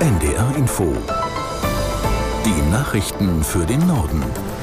NDR Info. Die Nachrichten für den Norden.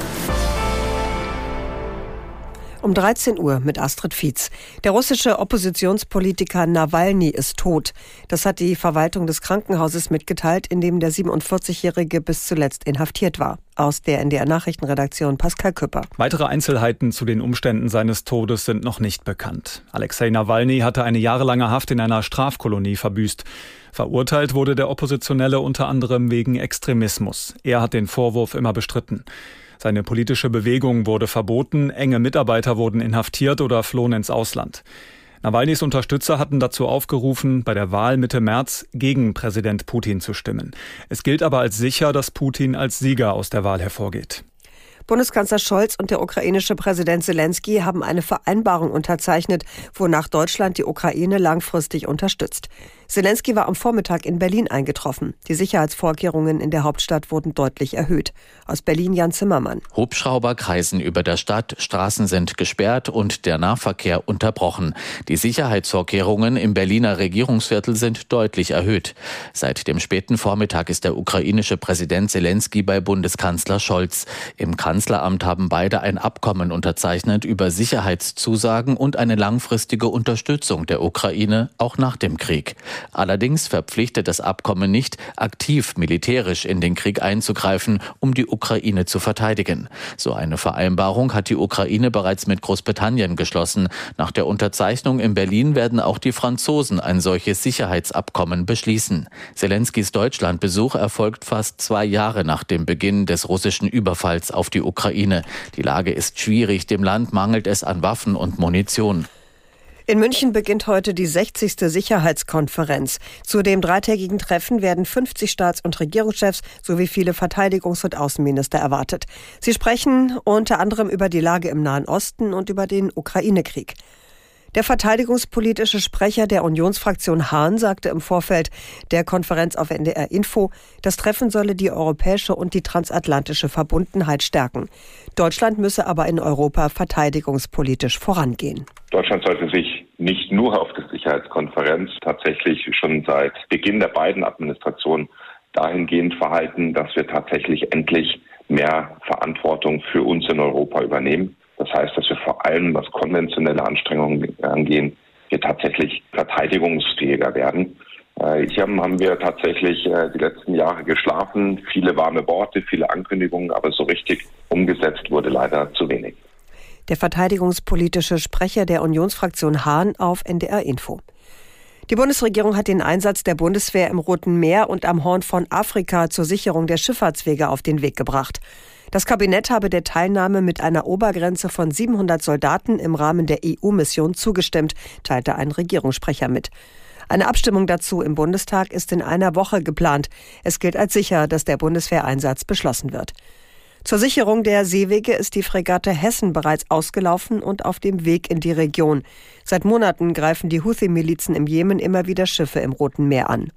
Um 13 Uhr mit Astrid Fietz. Der russische Oppositionspolitiker Nawalny ist tot. Das hat die Verwaltung des Krankenhauses mitgeteilt, in dem der 47-Jährige bis zuletzt inhaftiert war. Aus der NDR-Nachrichtenredaktion Pascal Küpper. Weitere Einzelheiten zu den Umständen seines Todes sind noch nicht bekannt. Alexei Nawalny hatte eine jahrelange Haft in einer Strafkolonie verbüßt. Verurteilt wurde der Oppositionelle unter anderem wegen Extremismus. Er hat den Vorwurf immer bestritten. Seine politische Bewegung wurde verboten, enge Mitarbeiter wurden inhaftiert oder flohen ins Ausland. Nawalnys Unterstützer hatten dazu aufgerufen, bei der Wahl Mitte März gegen Präsident Putin zu stimmen. Es gilt aber als sicher, dass Putin als Sieger aus der Wahl hervorgeht. Bundeskanzler Scholz und der ukrainische Präsident Zelensky haben eine Vereinbarung unterzeichnet, wonach Deutschland die Ukraine langfristig unterstützt. Zelensky war am Vormittag in Berlin eingetroffen. Die Sicherheitsvorkehrungen in der Hauptstadt wurden deutlich erhöht. Aus Berlin Jan Zimmermann. Hubschrauber kreisen über der Stadt, Straßen sind gesperrt und der Nahverkehr unterbrochen. Die Sicherheitsvorkehrungen im Berliner Regierungsviertel sind deutlich erhöht. Seit dem späten Vormittag ist der ukrainische Präsident Zelensky bei Bundeskanzler Scholz. Im Kanzleramt haben beide ein Abkommen unterzeichnet über Sicherheitszusagen und eine langfristige Unterstützung der Ukraine auch nach dem Krieg. Allerdings verpflichtet das Abkommen nicht, aktiv militärisch in den Krieg einzugreifen, um die Ukraine zu verteidigen. So eine Vereinbarung hat die Ukraine bereits mit Großbritannien geschlossen. Nach der Unterzeichnung in Berlin werden auch die Franzosen ein solches Sicherheitsabkommen beschließen. Zelenskys Deutschlandbesuch erfolgt fast 2 Jahre nach dem Beginn des russischen Überfalls auf die Ukraine. Die Lage ist schwierig, dem Land mangelt es an Waffen und Munition. In München beginnt heute die 60. Sicherheitskonferenz. Zu dem dreitägigen Treffen werden 50 Staats- und Regierungschefs sowie viele Verteidigungs- und Außenminister erwartet. Sie sprechen unter anderem über die Lage im Nahen Osten und über den Ukraine-Krieg. Der verteidigungspolitische Sprecher der Unionsfraktion Hahn sagte im Vorfeld der Konferenz auf NDR Info, das Treffen solle die europäische und die transatlantische Verbundenheit stärken. Deutschland müsse aber in Europa verteidigungspolitisch vorangehen. Deutschland sollte sich nicht nur auf der Sicherheitskonferenz tatsächlich schon seit Beginn der beiden Administrationen dahingehend verhalten, dass wir tatsächlich endlich mehr Verantwortung für uns in Europa übernehmen. Das heißt, dass wir vor allem, was konventionelle Anstrengungen angehen, wir tatsächlich verteidigungsfähiger werden. Hier haben wir tatsächlich die letzten Jahre geschlafen, viele warme Worte, viele Ankündigungen, aber so richtig umgesetzt wurde leider zu wenig. Der verteidigungspolitische Sprecher der Unionsfraktion Hahn auf NDR Info. Die Bundesregierung hat den Einsatz der Bundeswehr im Roten Meer und am Horn von Afrika zur Sicherung der Schifffahrtswege auf den Weg gebracht. Das Kabinett habe der Teilnahme mit einer Obergrenze von 700 Soldaten im Rahmen der EU-Mission zugestimmt, teilte ein Regierungssprecher mit. Eine Abstimmung dazu im Bundestag ist in einer Woche geplant. Es gilt als sicher, dass der Bundeswehreinsatz beschlossen wird. Zur Sicherung der Seewege ist die Fregatte Hessen bereits ausgelaufen und auf dem Weg in die Region. Seit Monaten greifen die Houthi-Milizen im Jemen immer wieder Schiffe im Roten Meer an.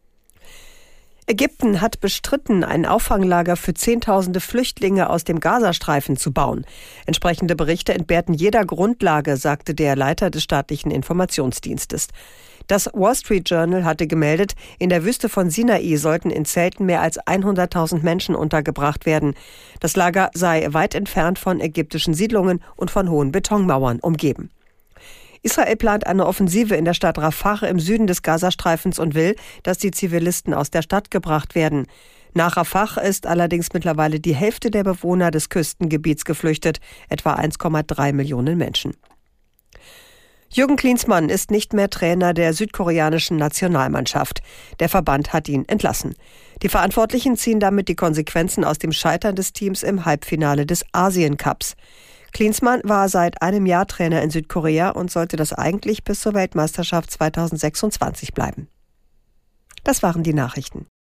Ägypten hat bestritten, ein Auffanglager für Zehntausende Flüchtlinge aus dem Gazastreifen zu bauen. Entsprechende Berichte entbehrten jeder Grundlage, sagte der Leiter des staatlichen Informationsdienstes. Das Wall Street Journal hatte gemeldet, in der Wüste von Sinai sollten in Zelten mehr als 100.000 Menschen untergebracht werden. Das Lager sei weit entfernt von ägyptischen Siedlungen und von hohen Betonmauern umgeben. Israel plant eine Offensive in der Stadt Rafah im Süden des Gazastreifens und will, dass die Zivilisten aus der Stadt gebracht werden. Nach Rafah ist allerdings mittlerweile die Hälfte der Bewohner des Küstengebiets geflüchtet, etwa 1,3 Millionen Menschen. Jürgen Klinsmann ist nicht mehr Trainer der südkoreanischen Nationalmannschaft. Der Verband hat ihn entlassen. Die Verantwortlichen ziehen damit die Konsequenzen aus dem Scheitern des Teams im Halbfinale des Asien-Cups. Klinsmann war seit einem Jahr Trainer in Südkorea und sollte das eigentlich bis zur Weltmeisterschaft 2026 bleiben. Das waren die Nachrichten.